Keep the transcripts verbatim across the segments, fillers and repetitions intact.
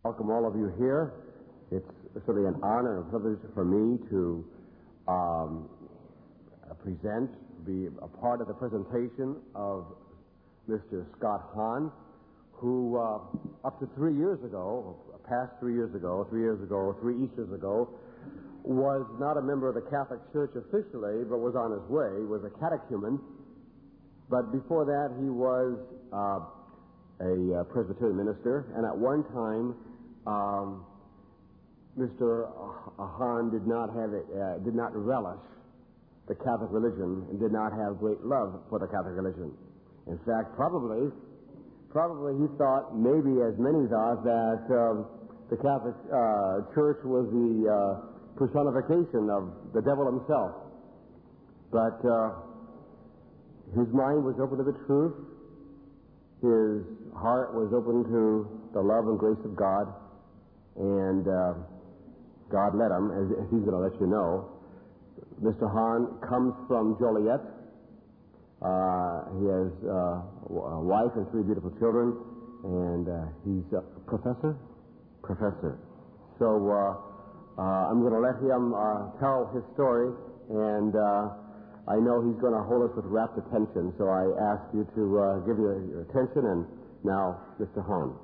Welcome all of you here. It's certainly an honor and a privilege for me to um, present, be a part of the presentation of Mister Scott Hahn, who uh, up to three years ago, past three years ago, three years ago, three Easters ago, was not a member of the Catholic Church officially, but was on his way, was a catechumen. But before that, he was uh, a uh, Presbyterian minister, and at one time, um, Mister Hahn did not have it, uh, did not relish the Catholic religion, and did not have great love for the Catholic religion. In fact, probably, probably he thought, maybe as many thought, that um, the Catholic uh, Church was the uh, personification of the devil himself. But uh, his mind was open to the truth. His heart was open to the love and grace of God. And uh, God led him, as he's going to let you know. Mister Hahn comes from Joliet. Uh, he has uh, a wife and three beautiful children. And uh, he's a professor? Professor. So uh, uh, I'm going to let him uh, tell his story. And uh, I know he's going to hold us with rapt attention. So I ask you to uh, give your, your attention. And now, Mister Hahn.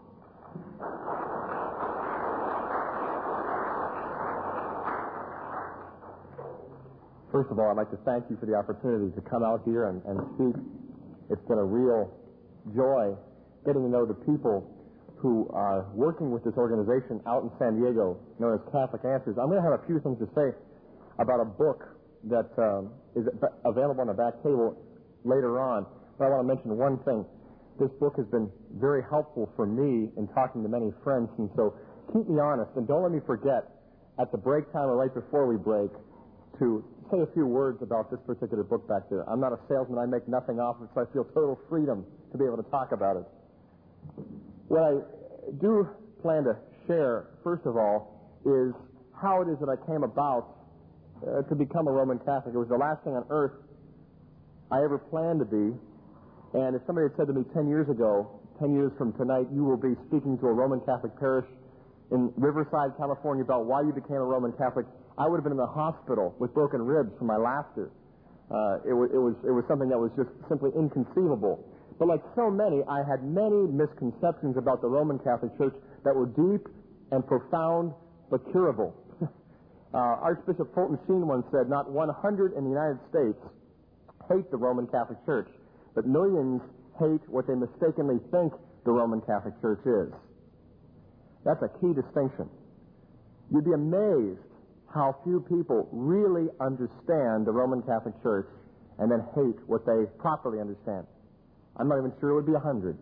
First of all, I'd like to thank you for the opportunity to come out here and, and speak. It's been a real joy getting to know the people who are working with this organization out in San Diego known as Catholic Answers. I'm going to have a few things to say about a book that um, is available on the back table later on, but I want to mention one thing. This book has been very helpful for me in talking to many friends, and so keep me honest, and don't let me forget at the break time or right before we break to say a few words about this particular book back there. I'm not a salesman. I make nothing off of it, so I feel total freedom to be able to talk about it. What I do plan to share, first of all, is how it is that I came about uh, to become a Roman Catholic. It was the last thing on earth I ever planned to be, and if somebody had said to me ten years ago, ten years from tonight, you will be speaking to a Roman Catholic parish in Riverside, California, about why you became a Roman Catholic, I would have been in the hospital with broken ribs from my laughter. Uh, it, was, it, was, it was something that was just simply inconceivable. But like so many, I had many misconceptions about the Roman Catholic Church that were deep and profound but curable. uh, Archbishop Fulton Sheen once said, not one hundred in the United States hate the Roman Catholic Church, but millions hate what they mistakenly think the Roman Catholic Church is. That's a key distinction. You'd be amazed how few people really understand the Roman Catholic Church and then hate what they properly understand. I'm not even sure it would be a hundred.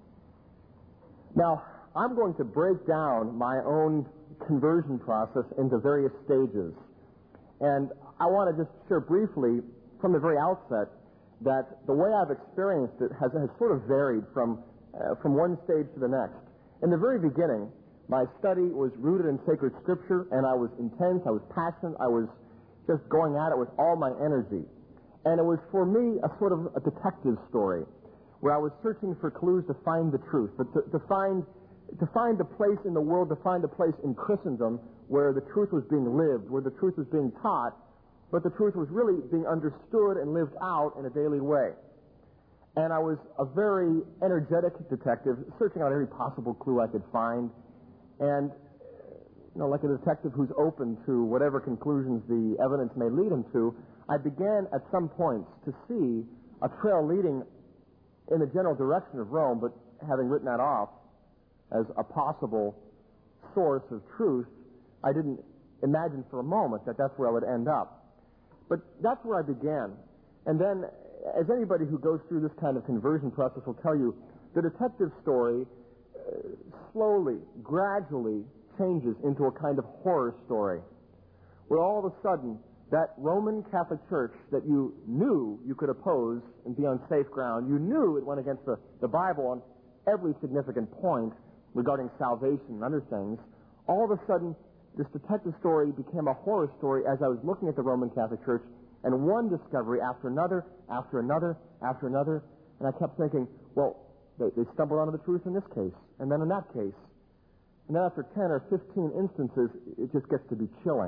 Now, I'm going to break down my own conversion process into various stages. And I want to just share briefly from the very outset that the way I've experienced it has, has sort of varied from, uh, from one stage to the next. In the very beginning, my study was rooted in sacred scripture, and I was intense, I was passionate, I was just going at it with all my energy. And it was for me a sort of a detective story, where I was searching for clues to find the truth, but to, to find to find the place in the world, to find the place in Christendom where the truth was being lived, where the truth was being taught, but the truth was really being understood and lived out in a daily way. And I was a very energetic detective, searching out every possible clue I could find. And, you know, like a detective who's open to whatever conclusions the evidence may lead him to, I began at some points to see a trail leading in the general direction of Rome, but having written that off as a possible source of truth, I didn't imagine for a moment that that's where I would end up. But that's where I began. And then, as anybody who goes through this kind of conversion process will tell you, the detective story slowly, gradually changes into a kind of horror story, where all of a sudden that Roman Catholic Church that you knew you could oppose and be on safe ground, you knew it went against the, the Bible on every significant point regarding salvation and other things, all of a sudden this detective story became a horror story as I was looking at the Roman Catholic Church, and one discovery after another, after another, after another, and I kept thinking, well, They, they stumbled onto the truth in this case, and then in that case. And then after ten or fifteen instances, it just gets to be chilling.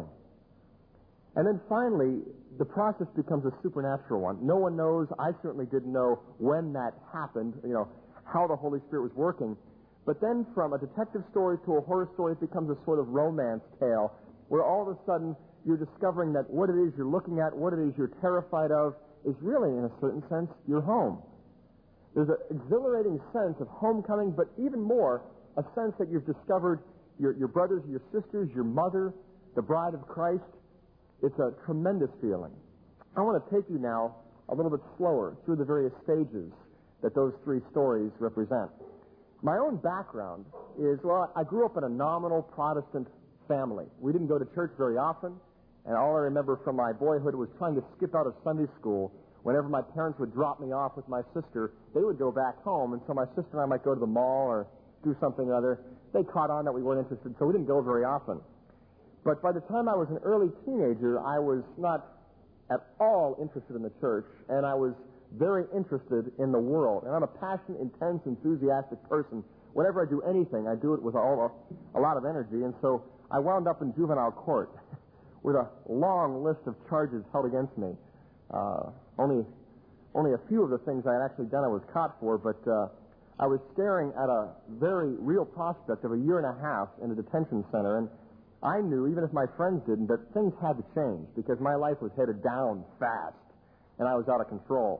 And then finally, the process becomes a supernatural one. No one knows, I certainly didn't know when that happened, you know, how the Holy Spirit was working. But then from a detective story to a horror story, it becomes a sort of romance tale where all of a sudden you're discovering that what it is you're looking at, what it is you're terrified of, is really, in a certain sense, your home. There's an exhilarating sense of homecoming, but even more, a sense that you've discovered your, your brothers, your sisters, your mother, the bride of Christ. It's a tremendous feeling. I want to take you now a little bit slower through the various stages that those three stories represent. My own background is, well, I grew up in a nominal Protestant family. We didn't go to church very often, and all I remember from my boyhood was trying to skip out of Sunday school. Whenever my parents would drop me off with my sister, they would go back home, and so my sister and I might go to the mall or do something or other. They caught on that we weren't interested, so we didn't go very often. But by the time I was an early teenager, I was not at all interested in the church, and I was very interested in the world. And I'm a passionate, intense, enthusiastic person. Whenever I do anything, I do it with all a, a lot of energy, and so I wound up in juvenile court with a long list of charges held against me. Uh, only, only a few of the things I had actually done I was caught for, but uh, I was staring at a very real prospect of a year and a half in a detention center, and I knew, even if my friends didn't, that things had to change because my life was headed down fast, and I was out of control.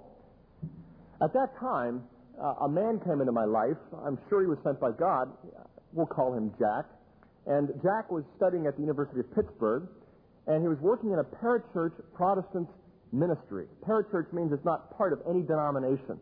At that time, uh, a man came into my life. I'm sure he was sent by God. We'll call him Jack. And Jack was studying at the University of Pittsburgh, and he was working in a parachurch Protestant ministry. Parachurch means it's not part of any denomination.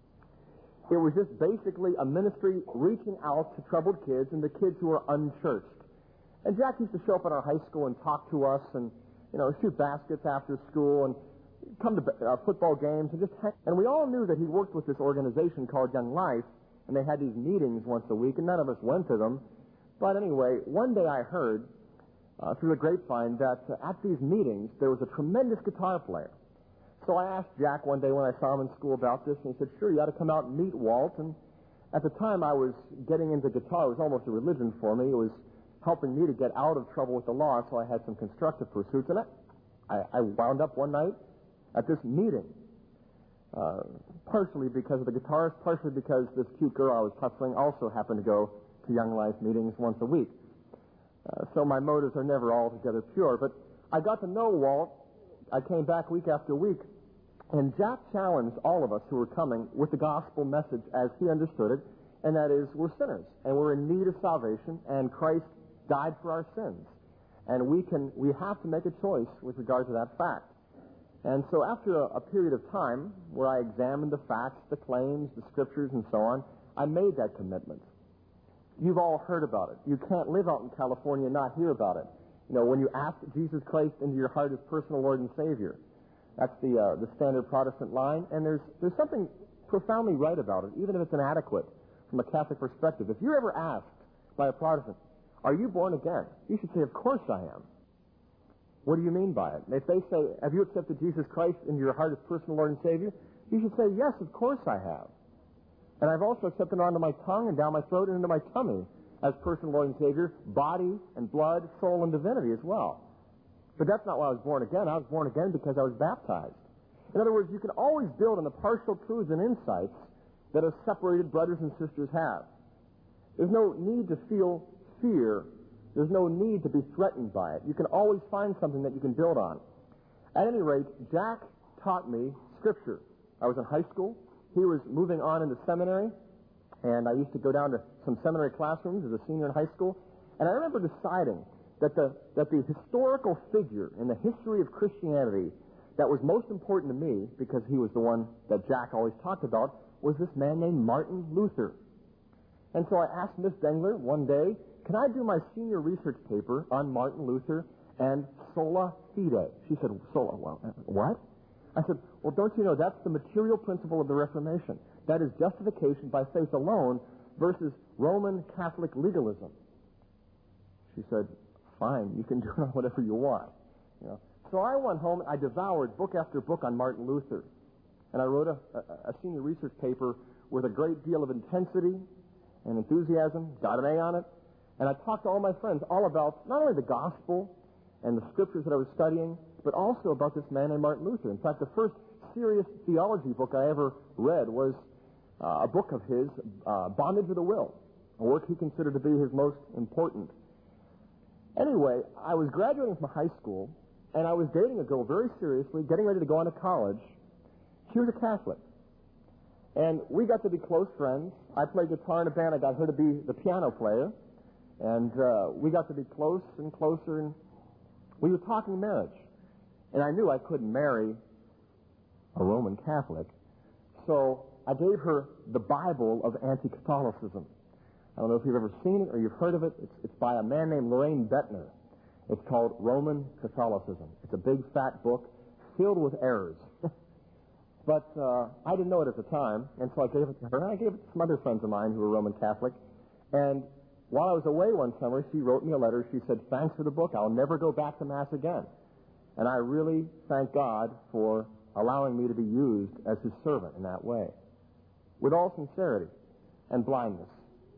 It was just basically a ministry reaching out to troubled kids and the kids who were unchurched. And Jack used to show up at our high school and talk to us and, you know, shoot baskets after school and come to uh, football games and just hang. And we all knew that he worked with this organization called Young Life, and they had these meetings once a week, and none of us went to them. But anyway, one day I heard uh, through the grapevine that uh, at these meetings there was a tremendous guitar player. So I asked Jack one day when I saw him in school about this, and he said, sure, you ought to come out and meet Walt. And at the time I was getting into guitar. It was almost a religion for me. It was helping me to get out of trouble with the law, so I had some constructive pursuits. And I, I wound up one night at this meeting, uh, partially because of the guitarist, partially because this cute girl I was hustling also happened to go to Young Life meetings once a week. Uh, so my motives are never altogether pure. But I got to know Walt. I came back week after week, and Jack challenged all of us who were coming with the gospel message as he understood it, and that is, we're sinners, and we're in need of salvation, and Christ died for our sins. And we can, we have to make a choice with regard to that fact. And so after a, a period of time where I examined the facts, the claims, the scriptures, and so on, I made that commitment. You've all heard about it. You can't live out in California and not hear about it. You know, when you ask Jesus Christ into your heart as personal Lord and Savior. That's the uh, the standard Protestant line. And there's there's something profoundly right about it, even if it's inadequate from a Catholic perspective. If you're ever asked by a Protestant, are you born again? You should say, of course I am. What do you mean by it? And if they say, have you accepted Jesus Christ into your heart as personal Lord and Savior? You should say, yes, of course I have. And I've also accepted onto my tongue and down my throat and into my tummy as personal Lord and Savior, body and blood, soul and divinity as well. But that's not why I was born again. I was born again because I was baptized. In other words, you can always build on the partial truths and insights that our separated brothers and sisters have. There's no need to feel fear. There's no need to be threatened by it. You can always find something that you can build on. At any rate, Jack taught me Scripture. I was in high school. He was moving on into seminary, and I used to go down to some seminary classrooms as a senior in high school. And I remember deciding that the, that the historical figure in the history of Christianity that was most important to me, because he was the one that Jack always talked about, was this man named Martin Luther. And so I asked Miss Dengler one day, can I do my senior research paper on Martin Luther and sola fide? She said, sola, well, what? I said, well, don't you know that's the material principle of the Reformation. That is justification by faith alone versus Roman Catholic legalism. She said, fine, you can do whatever you want. You know. So I went home, I devoured book after book on Martin Luther, and I wrote a, a, a senior research paper with a great deal of intensity and enthusiasm, got an A on it, And I talked to all my friends all about not only the gospel and the scriptures that I was studying, but also about this man named Martin Luther. In fact, the first serious theology book I ever read was uh, a book of his, uh, Bondage of the Will, a work he considered to be his most important. Anyway, I was graduating from high school, and I was dating a girl very seriously, getting ready to go on to college. She was a Catholic. And we got to be close friends. I played guitar in a band. I got her to be the piano player. And uh, we got to be close and closer, and we were talking marriage. And I knew I couldn't marry a Roman Catholic. So I gave her the Bible of anti-Catholicism. I don't know if you've ever seen it or you've heard of it. It's, it's by a man named Loraine Bettner. It's called Roman Catholicism. It's a big, fat book filled with errors. But uh, I didn't know it at the time, and so I gave it to her, and I gave it to some other friends of mine who were Roman Catholic. And while I was away one summer, she wrote me a letter. She said, "Thanks for the book. I'll never go back to Mass again." And I really thank God for allowing me to be used as his servant in that way, with all sincerity and blindness.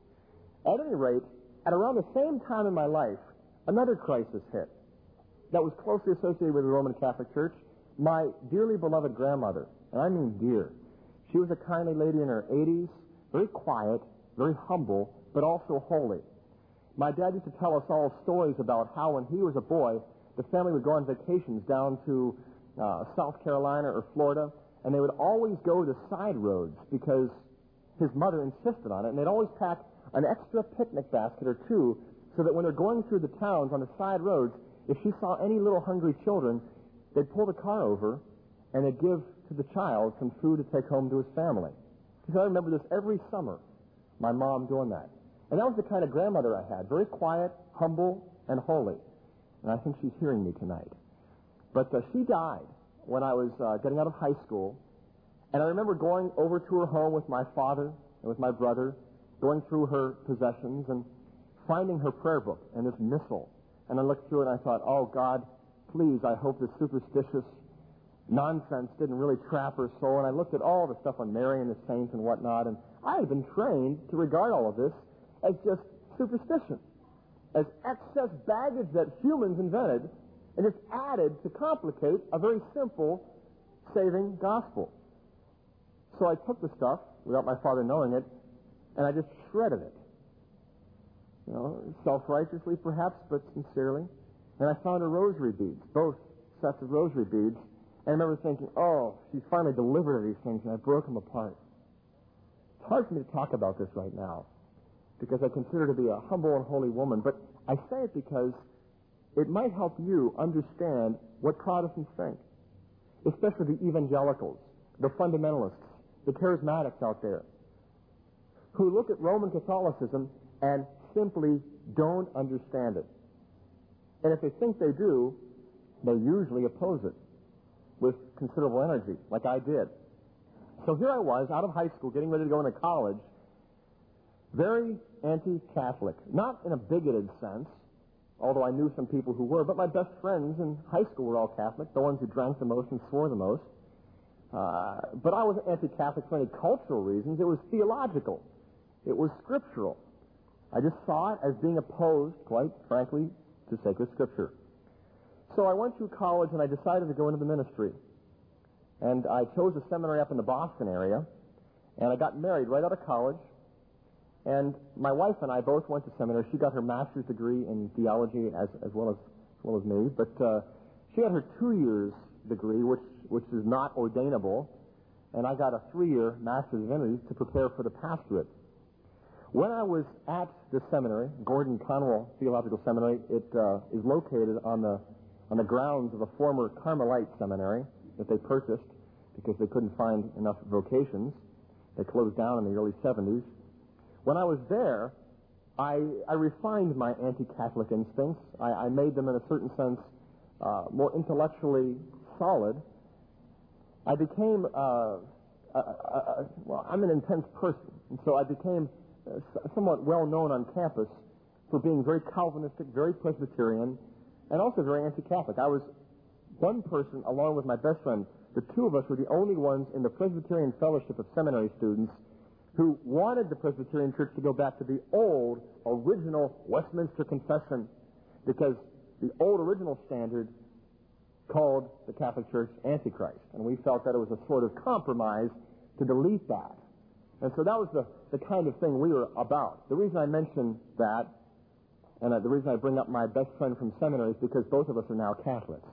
At any rate, at around the same time in my life, another crisis hit that was closely associated with the Roman Catholic Church. My dearly beloved grandmother, and I mean dear, she was a kindly lady in her eighties, very quiet, very humble, but also holy. My dad used to tell us all stories about how when he was a boy, the family would go on vacations down to uh, South Carolina or Florida, and they would always go the side roads because his mother insisted on it, and they'd always pack an extra picnic basket or two so that when they're going through the towns on the side roads, if she saw any little hungry children, they'd pull the car over and they'd give to the child some food to take home to his family. Because I remember this every summer, my mom doing that. And that was the kind of grandmother I had, very quiet, humble, and holy. And I think she's hearing me tonight. But uh, she died when I was uh, getting out of high school. And I remember going over to her home with my father and with my brother, going through her possessions and finding her prayer book and this missal. And I looked through it and I thought, oh, God, please, I hope this superstitious nonsense didn't really trap her soul. And I looked at all the stuff on Mary and the saints and whatnot, and I had been trained to regard all of this as just superstition, as excess baggage that humans invented and just added to complicate a very simple saving gospel. So I took the stuff, without my father knowing it, and I just shredded it. You know, self-righteously perhaps, but sincerely. And I found her rosary beads, both sets of rosary beads. And I remember thinking, oh, she's finally delivered of these things, and I broke them apart. It's hard for me to talk about this right now, because I consider her to be a humble and holy woman. But I say it because it might help you understand what Protestants think, especially the evangelicals, the fundamentalists, the charismatics out there, who look at Roman Catholicism and simply don't understand it. And if they think they do, they usually oppose it with considerable energy, like I did. So here I was, out of high school, getting ready to go into college, very anti-Catholic. Not in a bigoted sense, although I knew some people who were, but my best friends in high school were all Catholic, the ones who drank the most and swore the most. Uh, but I wasn't anti-Catholic for any cultural reasons. It was theological. It was scriptural. I just saw it as being opposed, quite frankly, to sacred scripture. So I went through college and I decided to go into the ministry. And I chose a seminary up in the Boston area, and I got married right out of college. And my wife and I both went to seminary. She got her master's degree in theology as, as, well, as, as well as me, but uh, she got her two years degree, which, which is not ordainable, and I got a three-year master's of divinity to prepare for the pastorate. When I was at the seminary, Gordon Conwell Theological Seminary, it uh, is located on the on the grounds of a former Carmelite seminary that they purchased because they couldn't find enough vocations. They closed down in the early seventies. When I was there, I, I refined my anti-Catholic instincts. I, I made them, in a certain sense, uh, more intellectually solid. I became, uh, a, a, a, well, I'm an intense person, and so I became uh, somewhat well-known on campus for being very Calvinistic, very Presbyterian, and also very anti-Catholic. I was one person, along with my best friend. The two of us were the only ones in the Presbyterian Fellowship of Seminary students who wanted the Presbyterian Church to go back to the old, original Westminster Confession, because the old original standard called the Catholic Church Antichrist. And we felt that it was a sort of compromise to delete that. And so that was the, the kind of thing we were about. The reason I mention that, and uh, the reason I bring up my best friend from seminary, is because both of us are now Catholics.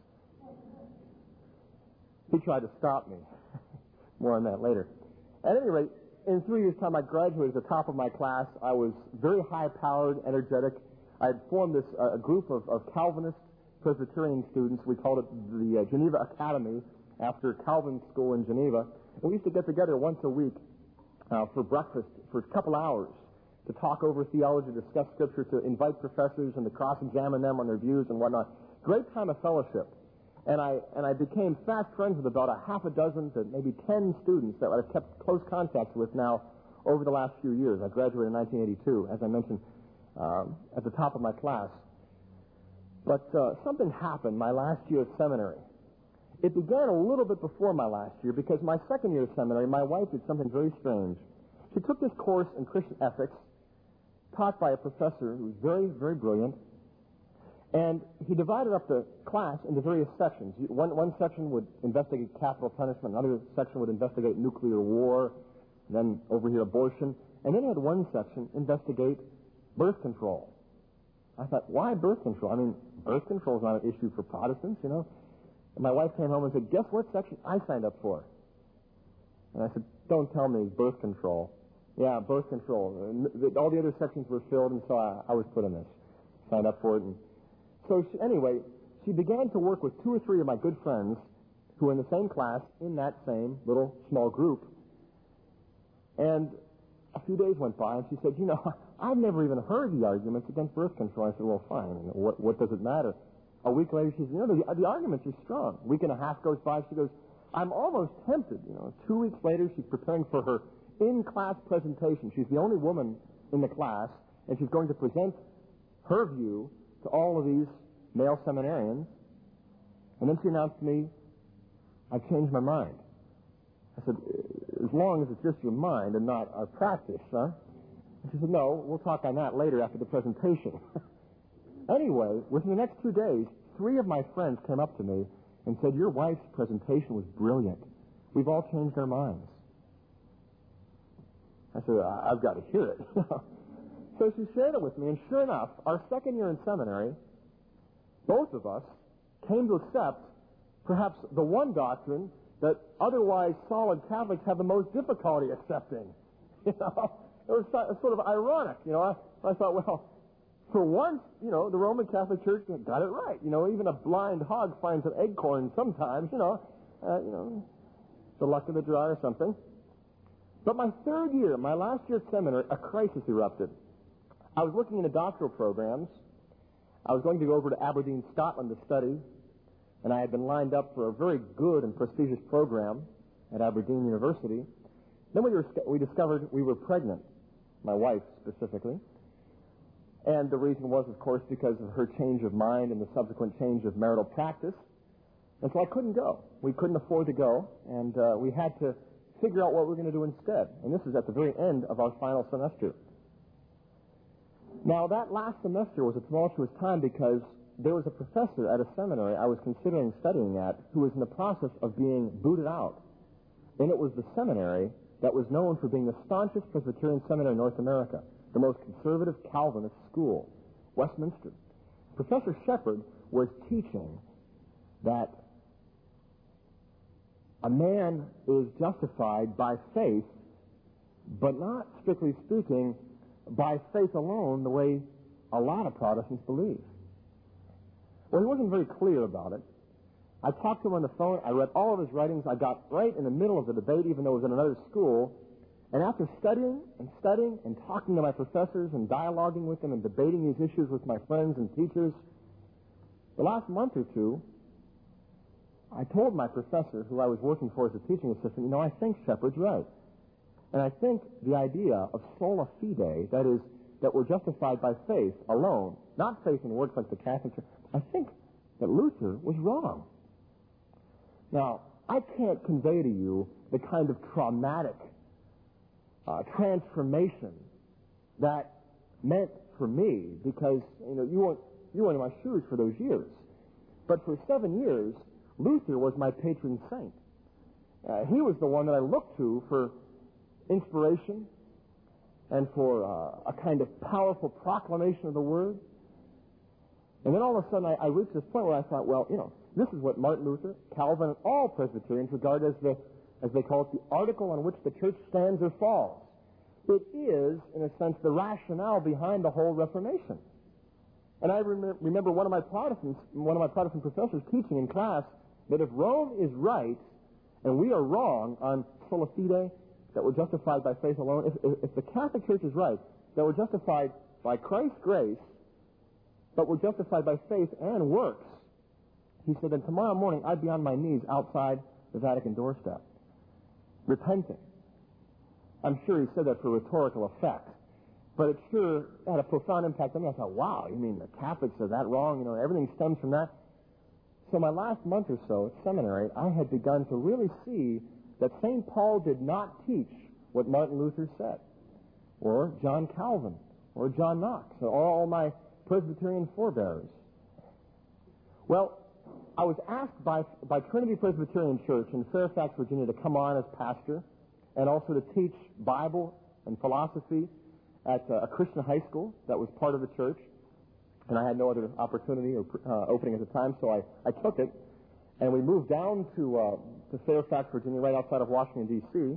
He tried to stop me. More on that later. At any rate, in three years' time, I graduated at the top of my class. I was very high-powered, energetic. I had formed this uh, a group of, of Calvinist Presbyterian students. We called it the uh, Geneva Academy, after Calvin's school in Geneva. And we used to get together once a week uh, for breakfast for a couple hours to talk over theology, discuss Scripture, to invite professors and to cross-examine them on their views and whatnot. Great time of fellowship. And I and I became fast friends with about a half a dozen to maybe ten students that I've kept close contact with now over the last few years. I graduated in nineteen eighty-two, as I mentioned, um, at the top of my class. But uh, something happened my last year at seminary. It began a little bit before my last year, because my second year of seminary, my wife did something very strange. She took this course in Christian ethics, taught by a professor who was very, very brilliant. And he divided up the class into various sections. One, one section would investigate capital punishment. Another section would investigate nuclear war. Then over here, abortion. And then he had one section investigate birth control. I thought, why birth control? I mean, birth control is not an issue for Protestants, you know. And my wife came home and said, guess what section I signed up for? And I said, don't tell me birth control. Yeah, birth control. And all the other sections were filled, and so I, I was put in this. Signed up for it. And so she, anyway, she began to work with two or three of my good friends who were in the same class in that same little small group. And a few days went by, and she said, you know, I've never even heard the arguments against birth control. I said, well, fine. What, what does it matter? A week later, she said, you know, the, the arguments are strong. A week and a half goes by. She goes, I'm almost tempted. You know, two weeks later, she's preparing for her in-class presentation. She's the only woman in the class, and she's going to present her view to all of these male seminarians. And then she announced to me, I've changed my mind. I said, as long as it's just your mind and not our practice, huh? And she said, no, we'll talk on that later after the presentation. Anyway, within the next two days, three of my friends came up to me and said, your wife's presentation was brilliant. We've all changed our minds. I said, I've got to hear it. So she shared it with me, and sure enough, our second year in seminary, both of us came to accept perhaps the one doctrine that otherwise solid Catholics have the most difficulty accepting. You know, it was sort of ironic. You know, I, I thought, well, for once, you know, the Roman Catholic Church got it right. You know, even a blind hog finds an acorn sometimes. You know, uh, you know, the luck of the draw or something. But my third year, my last year at seminary, a crisis erupted. I was looking into doctoral programs. I was going to go over to Aberdeen, Scotland to study, and I had been lined up for a very good and prestigious program at Aberdeen University. Then we, were, we discovered we were pregnant, my wife specifically. And the reason was, of course, because of her change of mind and the subsequent change of marital practice. And so I couldn't go. We couldn't afford to go, and uh, we had to figure out what we were going to do instead. And this is at the very end of our final semester. Now, that last semester was a tumultuous time because there was a professor at a seminary I was considering studying at who was in the process of being booted out. And it was the seminary that was known for being the staunchest Presbyterian seminary in North America, the most conservative Calvinist school, Westminster. Professor Shepherd was teaching that a man is justified by faith, but not, strictly speaking, by faith alone, the way a lot of Protestants believe. Well, he wasn't very clear about it. I talked to him on the phone. I read all of his writings. I got right in the middle of the debate, even though it was in another school. And after studying and studying and talking to my professors and dialoguing with them and debating these issues with my friends and teachers, the last month or two, I told my professor, who I was working for as a teaching assistant, you know, I think Shepherd's right. And I think the idea of sola fide, that is, that we're justified by faith alone, not faith in works like the Catholic Church, I think that Luther was wrong. Now, I can't convey to you the kind of traumatic uh, transformation that meant for me, because you know you weren't you weren't in my shoes for those years. But for seven years, Luther was my patron saint. Uh, he was the one that I looked to for inspiration and for uh, a kind of powerful proclamation of the Word. And then all of a sudden I, I reached this point where I thought, well, you know, this is what Martin Luther, Calvin, and all Presbyterians regard as the, as they call it, the article on which the church stands or falls. It is, in a sense, the rationale behind the whole Reformation. And I rem- remember one of my Protestants, one of my Protestant professors teaching in class that if Rome is right and we are wrong on sola fide, that we're justified by faith alone, if, if, if the Catholic Church is right, that we're justified by Christ's grace, but we're justified by faith and works, he said, then tomorrow morning I'd be on my knees outside the Vatican doorstep, repenting. I'm sure he said that for rhetorical effect, but it sure had a profound impact on me. I thought, wow, you mean the Catholics are that wrong? You know, everything stems from that. So my last month or so at seminary, I had begun to really see that Saint Paul did not teach what Martin Luther said, or John Calvin, or John Knox, or all my Presbyterian forebears. Well, I was asked by, by Trinity Presbyterian Church in Fairfax, Virginia, to come on as pastor and also to teach Bible and philosophy at uh, a Christian high school that was part of the church. And I had no other opportunity or uh, opening at the time, so I, I took it. And we moved down to, uh, to Fairfax, Virginia, right outside of Washington, D C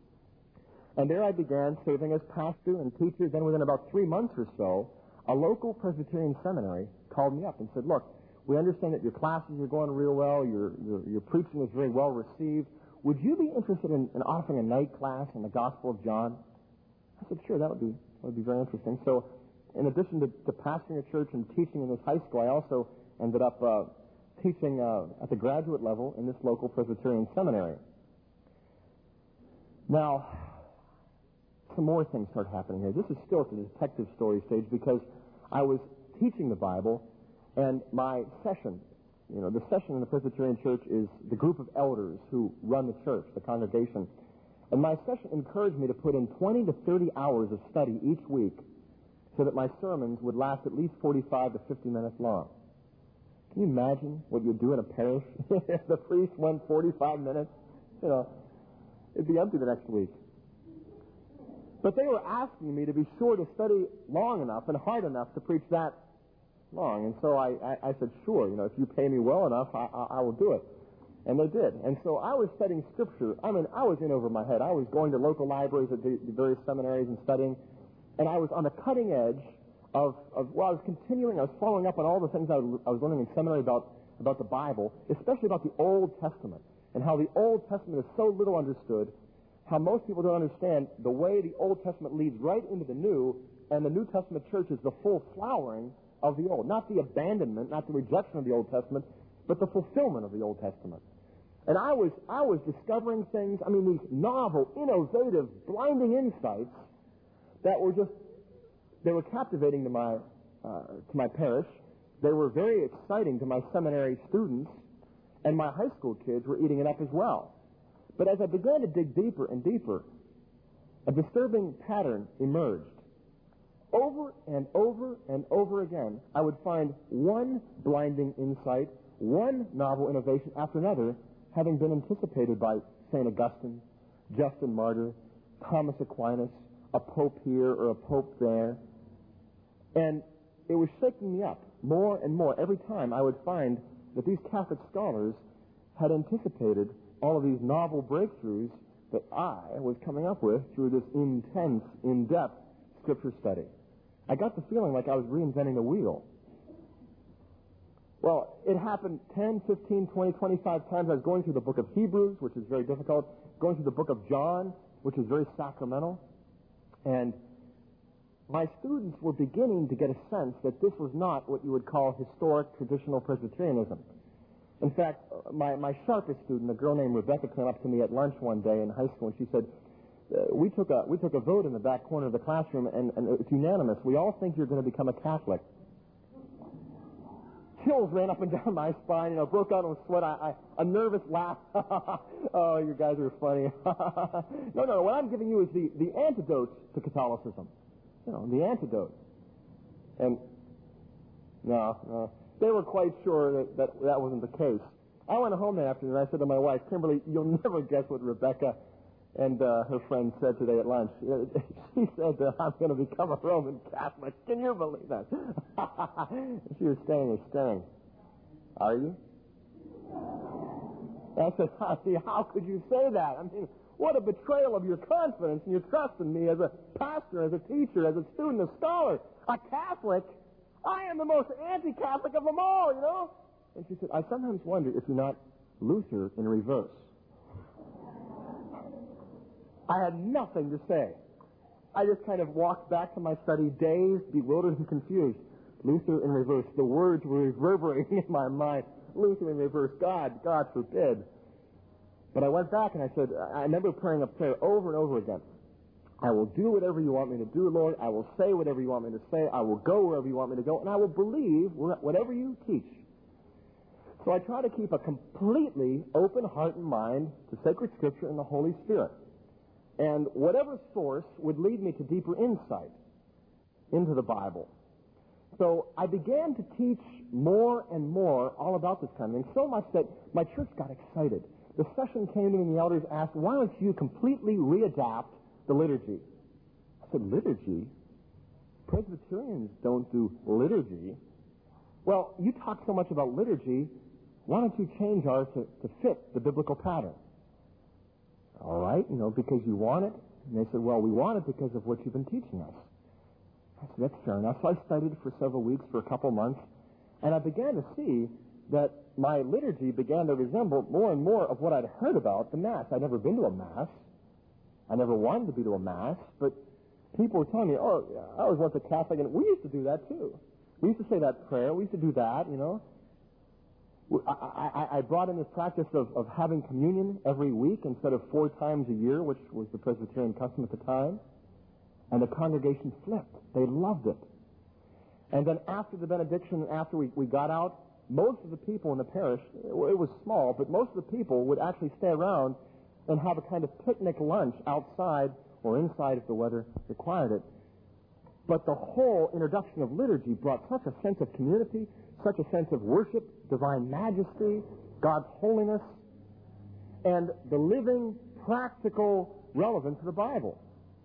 And there I began serving as pastor and teacher. Then within about three months or so, a local Presbyterian seminary called me up and said, look, we understand that your classes are going real well, your, your, your preaching is very well received. Would you be interested in, in offering a night class in the Gospel of John? I said, sure, that would be, that would be very interesting. So in addition to, to pastoring a church and teaching in this high school, I also ended up uh, teaching uh, at the graduate level in this local Presbyterian seminary. Now, some more things start happening here. This is still at the detective story stage because I was teaching the Bible, and my session, you know, the session in the Presbyterian Church is the group of elders who run the church, the congregation. And my session encouraged me to put in twenty to thirty hours of study each week so that my sermons would last at least forty-five to fifty minutes long. Can you imagine what you'd do in a parish if the priest went forty-five minutes? You know, it'd be empty the next week. But they were asking me to be sure to study long enough and hard enough to preach that long. And so I, I, I said, sure, you know, if you pay me well enough, I, I, I will do it. And they did. And so I was studying Scripture. I mean, I was in over my head. I was going to local libraries at the, the various seminaries and studying. And I was on the cutting edge of, of, well, I was continuing, I was following up on all the things I was, I was learning in seminary about, about the Bible, especially about the Old Testament, and how the Old Testament is so little understood, how most people don't understand the way the Old Testament leads right into the New, and the New Testament church is the full flowering of the Old. Not the abandonment, not the rejection of the Old Testament, but the fulfillment of the Old Testament. And I was, I was discovering things, I mean, these novel, innovative, blinding insights that were just, they were captivating to my, uh, to my parish. They were very exciting to my seminary students, and my high school kids were eating it up as well. But as I began to dig deeper and deeper, a disturbing pattern emerged. Over and over and over again, I would find one blinding insight, one novel innovation after another, having been anticipated by Saint Augustine, Justin Martyr, Thomas Aquinas, a pope here or a pope there. And it was shaking me up more and more. Every time I would find that these Catholic scholars had anticipated all of these novel breakthroughs that I was coming up with through this intense, in-depth Scripture study. I got the feeling like I was reinventing the wheel. Well, it happened ten, fifteen, twenty, twenty-five times. I was going through the book of Hebrews, which is very difficult, going through the book of John, which is very sacramental. And my students were beginning to get a sense that this was not what you would call historic, traditional Presbyterianism. In fact, my, my sharpest student, a girl named Rebecca, came up to me at lunch one day in high school, and she said, uh, we took a we took a vote in the back corner of the classroom, and, and it's unanimous. We all think you're going to become a Catholic. chills ran up and down my spine, you know, broke out in sweat, I, I, a nervous laugh. Oh, you guys are funny. no, no, what I'm giving you is the, the antidote to Catholicism. You know, the antidote. And, no, no, they were quite sure that, that that wasn't the case. I went home that afternoon and I said to my wife, Kimberly, you'll never guess what Rebecca and uh, her friend said today at lunch. She said that I'm going to become a Roman Catholic. Can you believe that? She was staying there staring. Are you? I said, how could you say that? I mean, what a betrayal of your confidence and your trust in me as a pastor, as a teacher, as a student, a scholar, a Catholic. I am the most anti-Catholic of them all, you know? And she said, I sometimes wonder if you're not Luther in reverse. I had nothing to say. I just kind of walked back to my study, dazed, bewildered, and confused. Luther in reverse. The words were reverberating in my mind. Luther in reverse. God, God forbid. But I went back and I said, I remember praying a prayer over and over again. I will do whatever you want me to do, Lord. I will say whatever you want me to say. I will go wherever you want me to go. And I will believe whatever you teach. So I try to keep a completely open heart and mind to sacred Scripture and the Holy Spirit. And whatever source would lead me to deeper insight into the Bible. So I began to teach more and more all about this kind of thing, so much that my church got excited. The session came to me and the elders asked, why don't you completely readapt the liturgy? I said, liturgy? Presbyterians don't do liturgy. Well, you talk so much about liturgy, why don't you change ours to, to fit the biblical pattern? All right, you know, because you want it. And they said, well, we want it because of what you've been teaching us. I said, that's fair enough. So I studied for several weeks, for a couple months, and I began to see that my liturgy began to resemble more and more of what I'd heard about the Mass. I'd never been to a Mass. I never wanted to be to a Mass, but people were telling me, oh, I was once a Catholic, and we used to do that too. We used to say that prayer. We used to do that, you know. I, I, I brought in this practice of, of having communion every week instead of four times a year, which was the Presbyterian custom at the time. And the congregation flipped. They loved it. And then after the benediction, after we, we got out, most of the people in the parish, it was small, but most of the people would actually stay around and have a kind of picnic lunch outside or inside if the weather required it. But the whole introduction of liturgy brought such a sense of community, such a sense of worship, divine majesty, God's holiness, and the living, practical relevance of the Bible.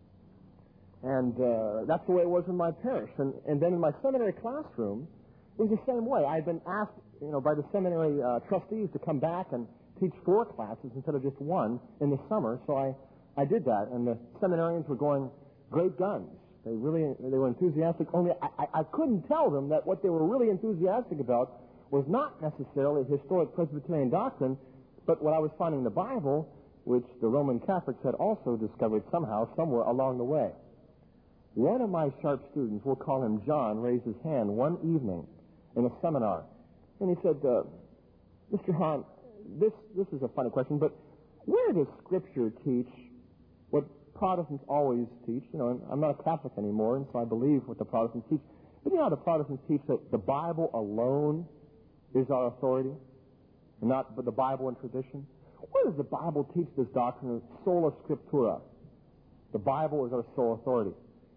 And uh, that's the way it was in my parish. And, and then in my seminary classroom, it was the same way. I had been asked, you know, by the seminary uh, trustees to come back and teach four classes instead of just one in the summer. So I, I did that, and the seminarians were going great guns. They really, they were enthusiastic. Only I, I, I couldn't tell them that what they were really enthusiastic about was not necessarily historic Presbyterian doctrine, but what I was finding in the Bible, which the Roman Catholics had also discovered somehow, somewhere along the way. One of my sharp students, we'll call him John, raised his hand one evening in a seminar, and he said, uh, Mister Hahn, this, this is a funny question, but where does Scripture teach what Protestants always teach? You know, I'm not a Catholic anymore, and so I believe what the Protestants teach. But you know how the Protestants teach that the Bible alone is our authority, and not but the Bible and tradition? Where does the Bible teach this doctrine of sola scriptura? The Bible is our sole authority.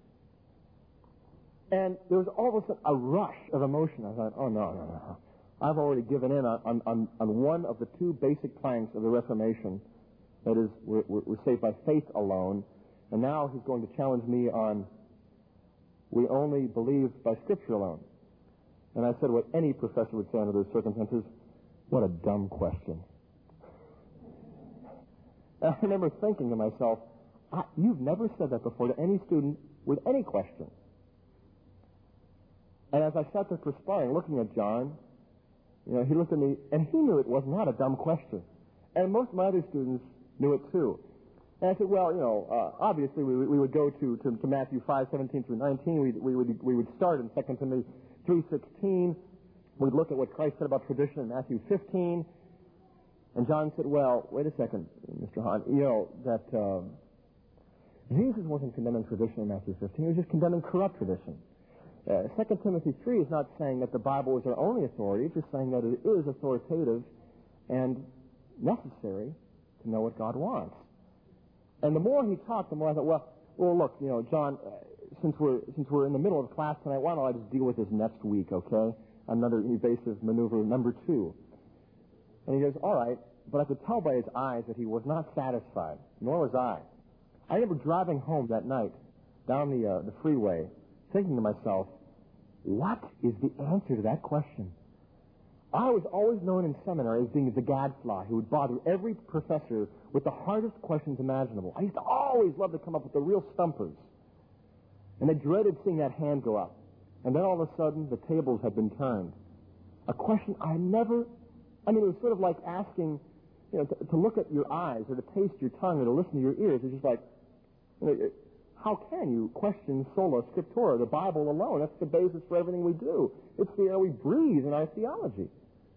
And there was all of a sudden a rush of emotion. I thought, oh, no, no, no. I've already given in on, on, on one of the two basic planks of the Reformation. That is, we're, we're saved by faith alone. And now he's going to challenge me on we only believe by Scripture alone. And I said what any professor would say under those circumstances, what a dumb question. And I remember thinking to myself, I, you've never said that before to any student with any question. And as I sat there perspiring, looking at John, you know, he looked at me, and he knew it was not a dumb question. And most of my other students knew it too. And I said, well, you know, uh, obviously we, we would go to, to, to Matthew five, seventeen through nineteen. We, we, would, we would start in Second Timothy three, sixteen. We'd look at what Christ said about tradition in Matthew fifteen. And John said, well, wait a second, Mister Hahn, you know, that uh, Jesus wasn't condemning tradition in Matthew fifteen. He was just condemning corrupt tradition. Uh, Second Timothy three is not saying that the Bible is our only authority. It's just saying that it is authoritative and necessary to know what God wants. And the more he talked, the more I thought, well, well, look, you know, John, uh, since we're since we're in the middle of class tonight, why don't I just deal with this next week, okay? Another evasive maneuver number two. And he goes, all right, but I could tell by his eyes that he was not satisfied, nor was I. I remember driving home that night down the uh, the freeway, thinking to myself, what is the answer to that question? I was always known in seminary as being the gadfly who would bother every professor with the hardest questions imaginable. I used to always love to come up with the real stumpers. And I dreaded seeing that hand go up. And then all of a sudden, the tables had been turned. A question I never, I mean, it was sort of like asking, you know, to, to look at your eyes or to taste your tongue or to listen to your ears. It's just like, you know, how can you question sola scriptura, the Bible alone? That's the basis for everything we do. It's the air we breathe in our theology.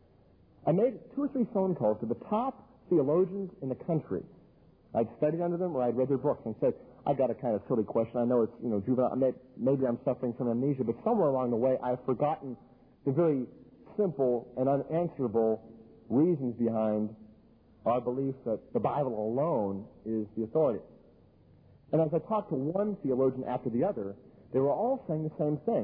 I made two or three phone calls to the top theologians in the country. I'd studied under them or I'd read their books and said, I've got a kind of silly question. I know it's, you know, juvenile. Maybe I'm suffering from amnesia, but somewhere along the way I've forgotten the very simple and unanswerable reasons behind our belief that the Bible alone is the authority. And as I talked to one theologian after the other, they were all saying the same thing.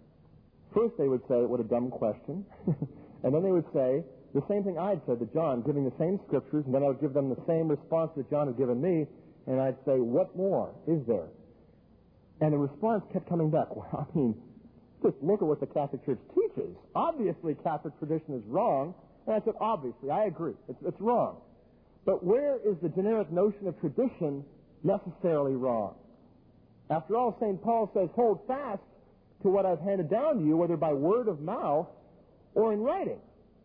First they would say, what a dumb question. And then they would say the same thing I'd said to John, giving the same scriptures, and then I would give them the same response that John had given me, and I'd say, what more is there? And the response kept coming back. Well, I mean, just look at what the Catholic Church teaches. Obviously, Catholic tradition is wrong. And I said, obviously, I agree. It's, it's wrong. But where is the generic notion of tradition necessarily wrong? After all, Saint Paul says, hold fast to what I've handed down to you, whether by word of mouth or in writing.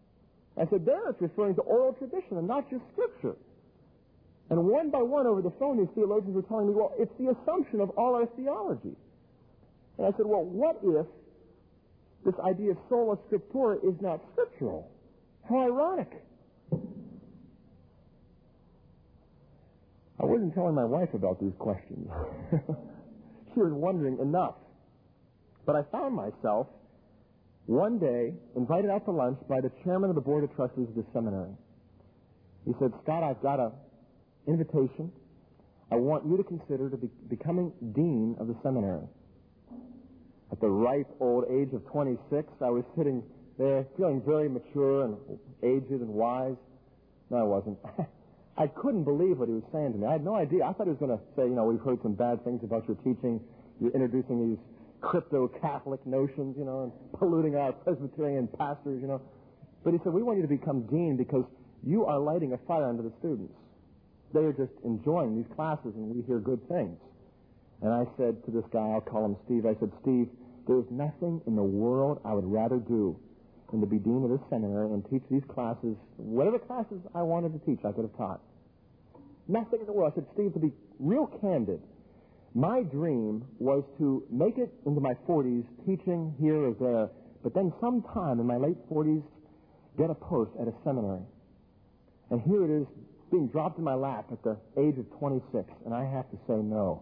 I said, there it's referring to oral tradition and not just Scripture. And one by one over the phone, these theologians were telling me, well, it's the assumption of all our theology. And I said, well, what if this idea of sola scriptura is not scriptural? How ironic. I wasn't telling my wife about these questions. She was wondering enough. But I found myself one day invited out to lunch by the chairman of the board of trustees of the seminary. He said, Scott, I've got a invitation. I want you to consider to be becoming dean of the seminary. At the ripe old age of twenty-six, I was sitting there feeling very mature and aged and wise. No, I wasn't. I couldn't believe what he was saying to me. I had no idea. I thought he was going to say, you know, we've heard some bad things about your teaching. You're introducing these crypto-Catholic notions, you know, and polluting our Presbyterian pastors, you know. But he said, we want you to become dean because you are lighting a fire under the students. They are just enjoying these classes, and we hear good things. And I said to this guy, I'll call him Steve, I said, Steve, there's nothing in the world I would rather do than to be dean of this seminary and teach these classes, whatever classes I wanted to teach, I could have taught. Nothing in the world. I said, Steve, to be real candid, my dream was to make it into my forties, teaching here or there, but then sometime in my late forties, get a post at a seminary. And here it is, being dropped in my lap at the age of twenty-six, and I have to say no.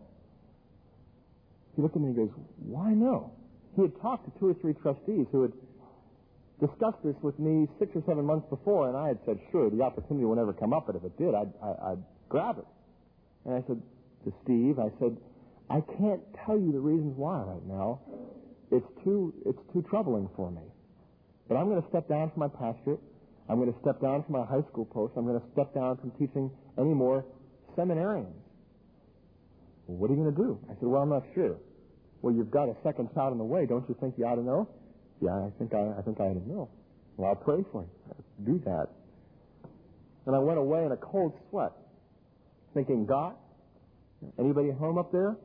He looked at me and goes, why no? He had talked to two or three trustees who had discussed this with me six or seven months before, and I had said, sure, the opportunity will never come up, but if it did, I'd, I, I'd grab it. And I said to Steve, I said, I can't tell you the reasons why right now. It's too, it's too troubling for me. But I'm going to step down from my pastorate. I'm going to step down from my high school post. I'm going to step down from teaching any more seminarians. Well, what are you going to do? I said, well, I'm not sure. Well, you've got a second child on the way. Don't you think you ought to know? Yeah, I think I, I think I ought to know. Well, I'll pray for you. I'll do that. And I went away in a cold sweat, thinking, God, anybody home up there?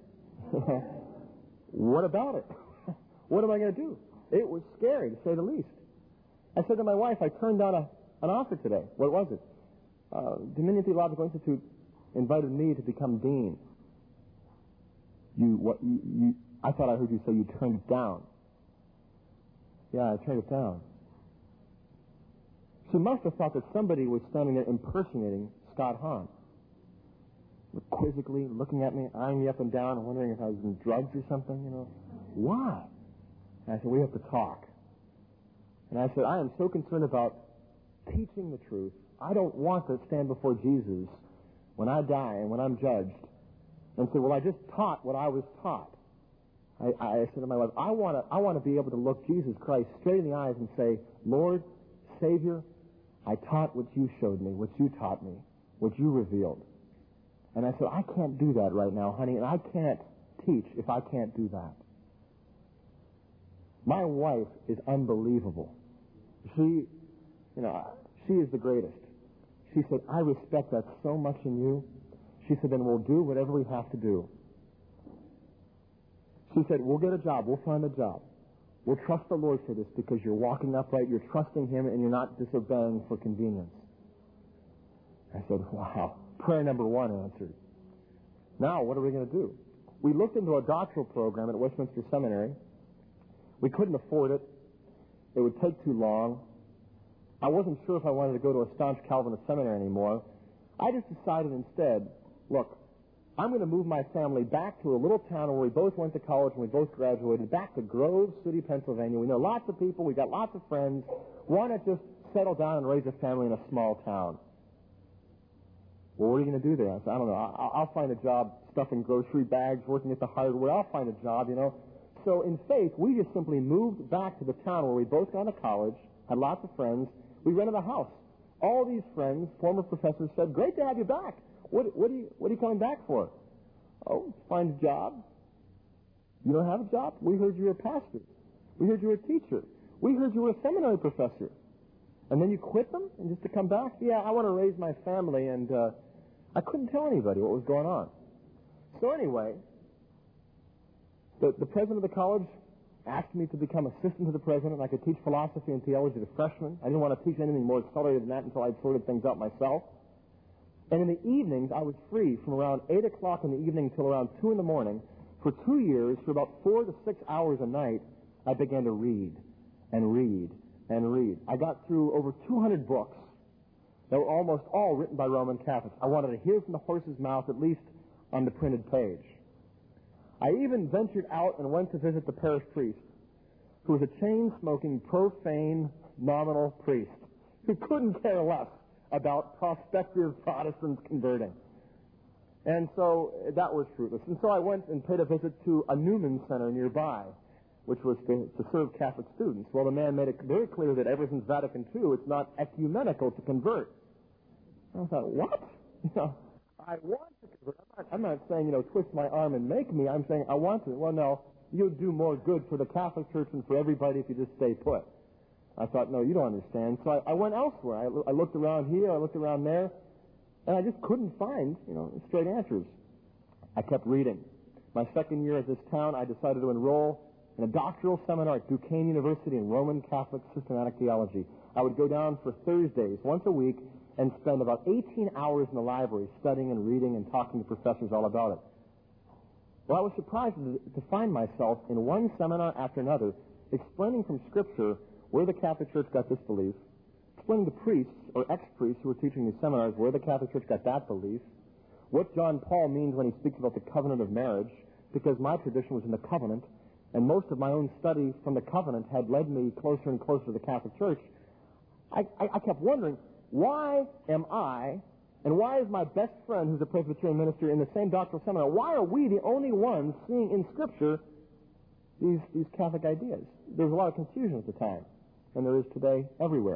What about it? What am I going to do? It was scary, to say the least. I said to my wife, I turned down a, an offer today. What was it? Uh, Dominion Theological Institute invited me to become dean. You, what, you, you, I thought I heard you say you turned it down. Yeah, I turned it down. She must have thought that somebody was standing there impersonating Scott Hahn. Quizzically looking at me, eyeing me up and down, and wondering if I was in drugs or something, you know. Why? And I said, we have to talk. And I said, I am so concerned about teaching the truth. I don't want to stand before Jesus when I die and when I'm judged and say, well, I just taught what I was taught. I, I said to my wife, I want to I want to be able to look Jesus Christ straight in the eyes and say, Lord, Savior, I taught what you showed me, what you taught me, what you revealed. And I said, I can't do that right now, honey, and I can't teach if I can't do that. My wife is unbelievable. She, you know, she is the greatest. She said, I respect that so much in you. She said, then we'll do whatever we have to do. She said, we'll get a job. We'll find a job. We'll trust the Lord for this because you're walking upright, you're trusting Him, and you're not disobeying for convenience. I said, wow. Prayer number one answered. Now, what are we going to do? We looked into a doctoral program at Westminster Seminary. We couldn't afford it. It would take too long. I wasn't sure if I wanted to go to a staunch Calvinist seminary anymore. I just decided instead, look, I'm going to move my family back to a little town where we both went to college and we both graduated, back to Grove City, Pennsylvania. We know lots of people. We got lots of friends. Why not just settle down and raise a family in a small town? Well, what are you going to do there? I said, I don't know. I'll, I'll find a job stuffing grocery bags, working at the hardware. I'll find a job, you know. So in faith, we just simply moved back to the town where we both gone to college, had lots of friends. We rented a house. All these friends, former professors, said, great to have you back. What, what, are you, what are you coming back for? Oh, find a job. You don't have a job? We heard you were a pastor. We heard you were a teacher. We heard you were a seminary professor. And then you quit them and just to come back? Yeah, I want to raise my family, and uh, I couldn't tell anybody what was going on. So anyway, the, the president of the college asked me to become assistant to the president, and I could teach philosophy and theology to freshmen. I didn't want to teach anything more accelerated than that until I'd sorted things out myself. And in the evenings, I was free from around eight o'clock in the evening till around two in the morning. For two years, for about four to six hours a night, I began to read and read and read. I got through over two hundred books that were almost all written by Roman Catholics. I wanted to hear from the horse's mouth, at least on the printed page. I even ventured out and went to visit the parish priest, who was a chain-smoking, profane, nominal priest, who couldn't care less about prospective Protestants converting. And so that was fruitless. And so I went and paid a visit to a Newman Center nearby, which was to, to serve Catholic students. Well, the man made it very clear that ever since Vatican Two, it's not ecumenical to convert. I thought, what? You know, I want to convert. I'm not, I'm not saying, you know, twist my arm and make me. I'm saying I want to. Well, no, you'll do more good for the Catholic Church and for everybody if you just stay put. I thought, no, you don't understand. So I, I went elsewhere. I, I looked around here, I looked around there, and I just couldn't find, you know, straight answers. I kept reading. My second year at this town, I decided to enroll in a doctoral seminar at Duquesne University in Roman Catholic Systematic Theology. I would go down for Thursdays, once a week, and spend about eighteen hours in the library studying and reading and talking to professors all about it. Well, I was surprised to find myself in one seminar after another explaining from Scripture where the Catholic Church got this belief, explaining to priests or ex-priests who were teaching these seminars where the Catholic Church got that belief, what John Paul means when he speaks about the covenant of marriage, because my tradition was in the covenant, and most of my own study from the covenant had led me closer and closer to the Catholic Church. I, I, I kept wondering, why am I, and why is my best friend, who's a Presbyterian minister in the same doctoral seminar, why are we the only ones seeing in Scripture these, these Catholic ideas? There was a lot of confusion at the time, and there is today everywhere.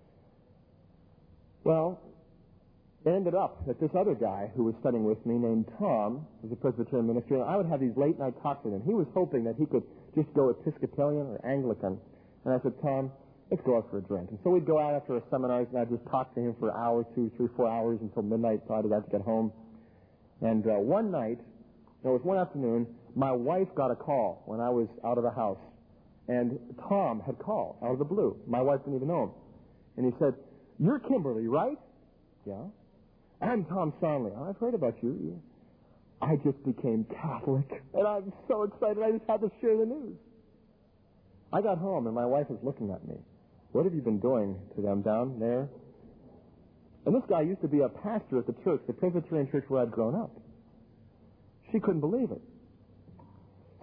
Well, it ended up that this other guy who was studying with me, named Tom, was a Presbyterian minister, and I would have these late-night talks with him. He was hoping that he could just go Episcopalian or Anglican. And I said, Tom, let's go out for a drink. And so we'd go out after a seminar, and I'd just talk to him for an hour, two, three, four hours until midnight, so I'd have to get home. And uh, one night, it was one afternoon, my wife got a call when I was out of the house. And Tom had called out of the blue. My wife didn't even know him. And he said, you're Kimberly, right? Yeah. I'm Tom Sonley. I've heard about you. I just became Catholic, and I'm so excited I just had to share the news. I got home, and my wife was looking at me. What have you been doing to them down there? And this guy used to be a pastor at the church, the Presbyterian church where I'd grown up. She couldn't believe it.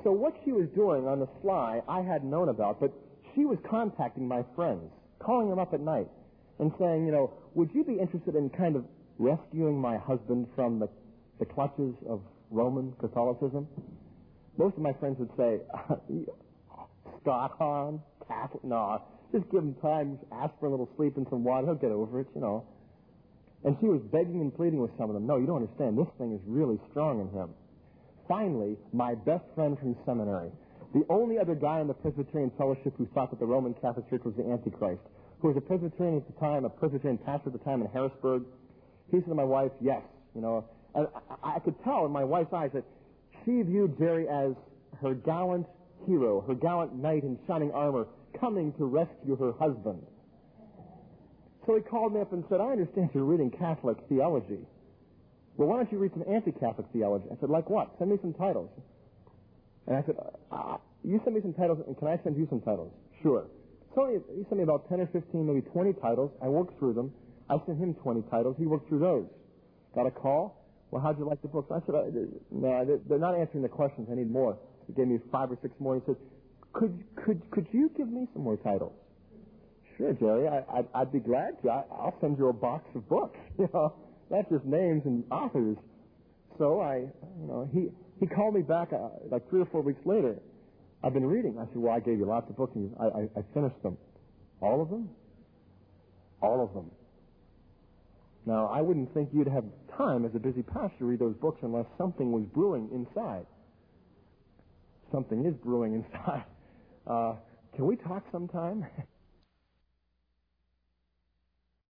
so what she was doing on the sly, I hadn't known about, but she was contacting my friends, calling them up at night, and saying, you know, would you be interested in kind of rescuing my husband from the, the clutches of Roman Catholicism? Most of my friends would say, Scott Hahn, Catholic, no, just give him time, ask for a little sleep and some water, he'll get over it, you know. And she was begging and pleading with some of them. No, you don't understand, this thing is really strong in him. Finally, my best friend from seminary, the only other guy in the Presbyterian Fellowship who thought that the Roman Catholic Church was the Antichrist, who was a Presbyterian at the time, a Presbyterian pastor at the time in Harrisburg, he said to my wife, yes, you know. And I, I could tell in my wife's eyes that she viewed Jerry as her gallant hero, her gallant knight in shining armor, coming to rescue her husband. So he called me up and said, I understand you're reading Catholic theology. Well, why don't you read some anti-Catholic theology? I said, like what? Send me some titles. And I said, uh, you send me some titles, and can I send you some titles? Sure. So he sent me about ten or fifteen, maybe twenty titles. I worked through them. I sent him twenty titles. He worked through those. Got a call. Well, how'd you like the books? I said, no, they're not answering the questions. I need more. He gave me five or six more. He said, could could could you give me some more titles? Sure, Jerry. I, I'd, I'd be glad to. I, I'll send you a box of books. You know, not just names and authors. So I, you know, he he called me back uh, like three or four weeks later. I've been reading. I said, well, I gave you lots of books, and I, I, I finished them. All of them? All of them. Now, I wouldn't think you'd have time as a busy pastor to read those books unless something was brewing inside. Something is brewing inside. Uh, can we talk sometime?